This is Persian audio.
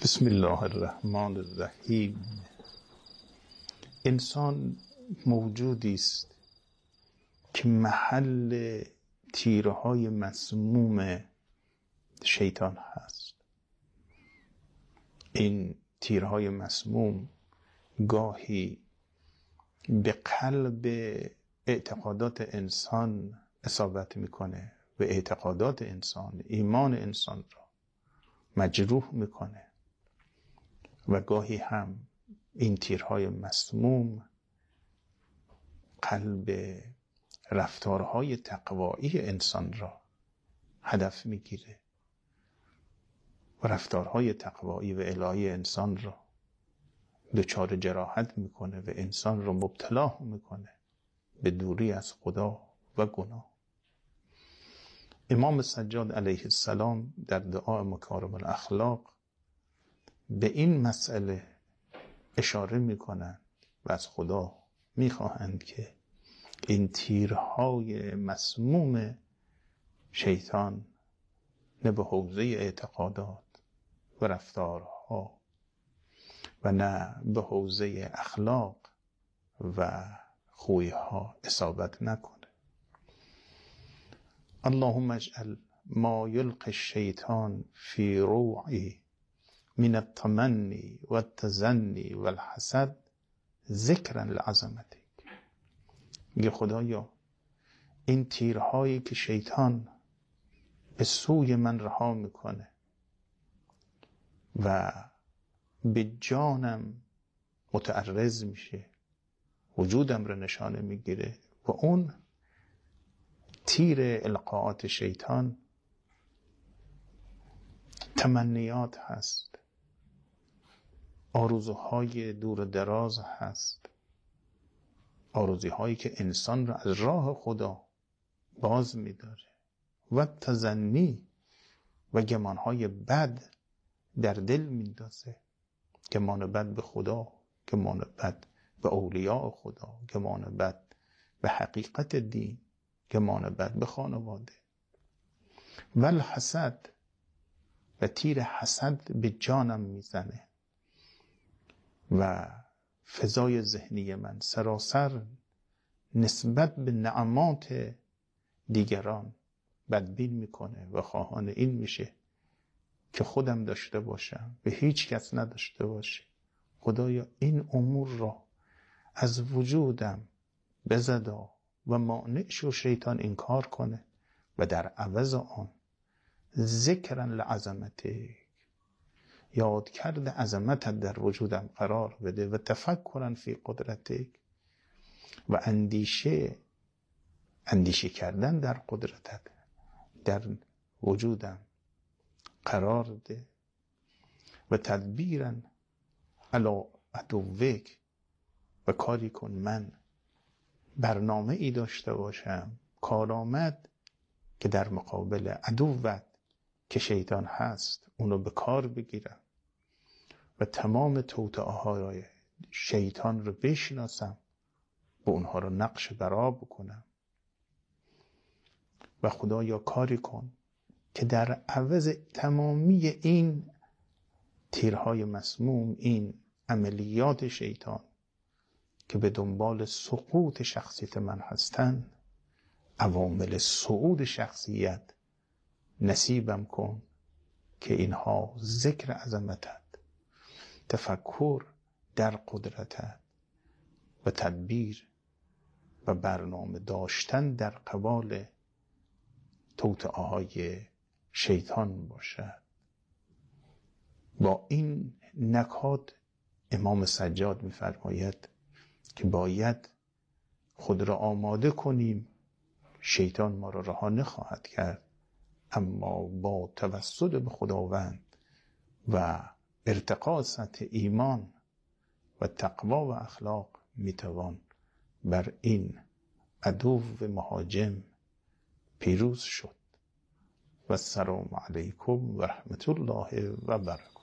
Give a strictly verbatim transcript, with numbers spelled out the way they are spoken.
بسم الله الرحمن الرحیم. انسان موجودی است که محل تیرهای مسموم شیطان هست. این تیرهای مسموم گاهی به قلب اعتقادات انسان اصابت میکنه و اعتقادات انسان، ایمان انسان را مجروح میکنه و گاهی هم این تیرهای مسموم قلب رفتارهای تقوایی انسان را هدف میگیره و رفتارهای تقوایی و الهی انسان را دچار جراحت میکنه و انسان را مبتلا میکنه به دوری از خدا و گناه. امام سجاد علیه السلام در دعا مکارم الاخلاق به این مسئله اشاره میکنند و از خدا میخواهند که این تیرهای مسموم شیطان نه به حوزه اعتقادات و رفتارها و نه به حوزه اخلاق و خویها اصابت نکنه. اللهم اجعل ما یلقی الشیطان فی روعی من التمنی و التزنی و الحسد ذکرا لعظمتک. میگه خدایا این تیرهایی که شیطان به سوی من رها میکنه و به جانم متعرض میشه، وجودم رو نشانه میگیره و اون تیر القاءات شیطان تمنیات هست، آرزوهای دور و دراز هست، آرزوهایی که انسان را از راه خدا باز می‌داره و تزنی و گمانهای بد در دل میندازه، گمان بد به خدا، گمان بد به اولیاء خدا، گمان بد به حقیقت دین، گمان بد به خانواده و الحسد و تیر حسد به جانم میزنه و فضای ذهنی من سراسر نسبت به نعمات دیگران بدبین میکنه و خواهان این میشه که خودم داشته باشم و هیچ کس نداشته باشه. خدایا این امور را از وجودم بزدا و مانع شو شیطان انکار کنه و در عوض آن ذکرا لعظمتک، یاد کرده عظمتت در وجودم قرار بده و تفکرا فی قدرتک و اندیشه اندیشه کردن در قدرتت در وجودم قرار ده و تدبیرا علی عدوک و کاری کن من برنامه ای داشته باشم کارآمد که در مقابل عدوت که شیطان هست اونو به کار بگیرم و تمام توطئه‌های شیطان رو بشناسم و اونها رو نقش برآ بکنم. و خدایا کاری کن که در عوض تمامی این تیرهای مسموم، این عملیات شیطان که به دنبال سقوط شخصیت من هستن، عوامل صعود شخصیت نصیبم کن که اینها ذکر عظمتت، تفکر در قدرتت و تدبیر و برنامه داشتن در قبال توطئه‌های شیطان باشد. با این نکات امام سجاد می‌فرماید که باید خود را آماده کنیم، شیطان ما را رها نخواهد کرد، اما با توسل به خداوند و ارتقاء سطح ایمان و تقوا و اخلاق میتوان بر این عدو مهاجم پیروز شد. و السلام علیکم و رحمت الله و برکاته.